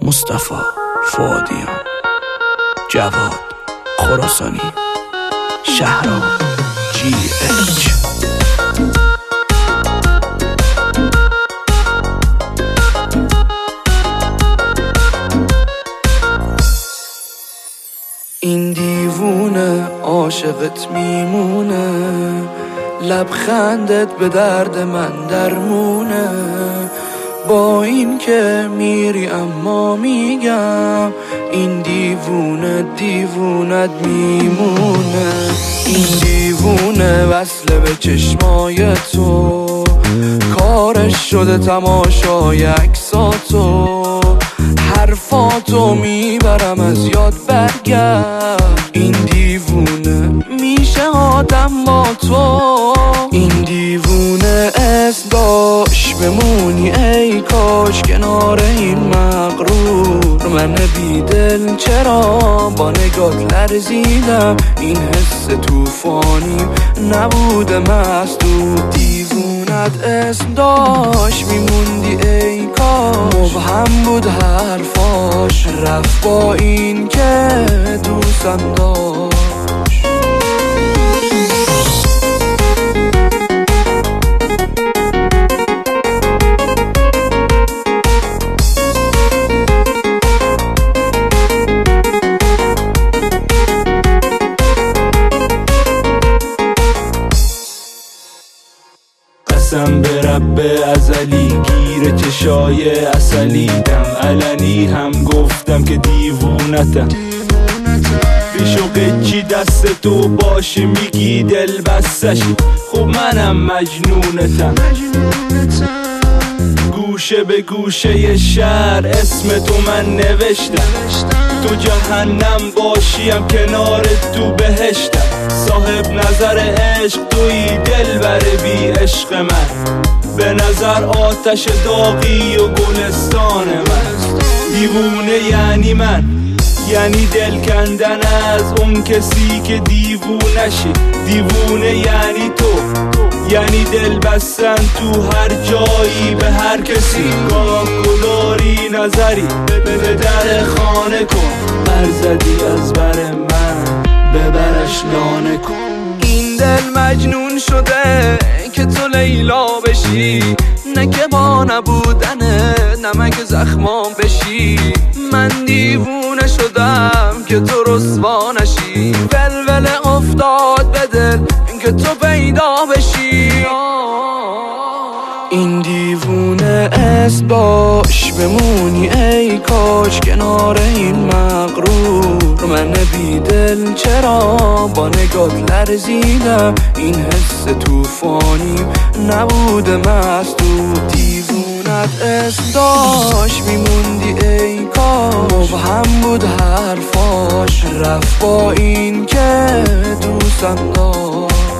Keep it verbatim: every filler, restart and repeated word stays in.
مصطفی فؤادیان، جواد خراسانی، شهرام جی اچ. این دیوونه عاشقت میمونه، لبخندت به درد من درمونه. با این که میری اما میگم این دیوونه دیوونت میمونه. این دیوونه وصله به چشمای تو، کارش شده تماشای عکساتو. حرفاتو میبرم از یاد برگرد. این دیوونه میشه آدم با تو. این دیوونه اسم داشت بمونی ای کاش کنار این مغرور. من بیدل چرا با نگات لرزیدم، این حس توفانی نبوده مسدود. دیوونت اسم داشت میموندی ای کاش، مبهم بود حرفاش رفت با این که دوستم داشت. قسم به رب ازلی گیر چشای اصلی، دم علنی هم گفتم که دیوونتم. بیشو قچی دست تو باشه میگی دل بستشی، خب منم مجنونتم. گوشه به گوشه شهر اسم تو من نوشتم، تو جهنم باشیم کنار تو بهشتم. صاحب نظر عشق توی دل بره بی عشق من، به نظر آتش داغی و گلستان من. دیوونه یعنی من، یعنی دل کندن از اون کسی که دیوونشی. دیوونه یعنی تو، یعنی دل بستن تو هر جایی به هر کسی. گاه گلاری نظری به در خانه کن، برزدی از بر من ببرش لانه کن. این دل مجنون شده که تو لیلا بشی، نه که با نبودنه نمک زخمام بشی. من دیوونه شدم که تو رسوا نشی، ولوله افتاد به دل که تو پیدا بشی. این دیوونه اسم باش بمونی ای کاش کنار این مغرور. من بیدل چرا با نگات لرزیدم، این حس توفانی نبوده مسدود. دیوونت اسم داشت میموندی ای کاش، مبهم بود حرفاش رفت با این که دوستم داشت.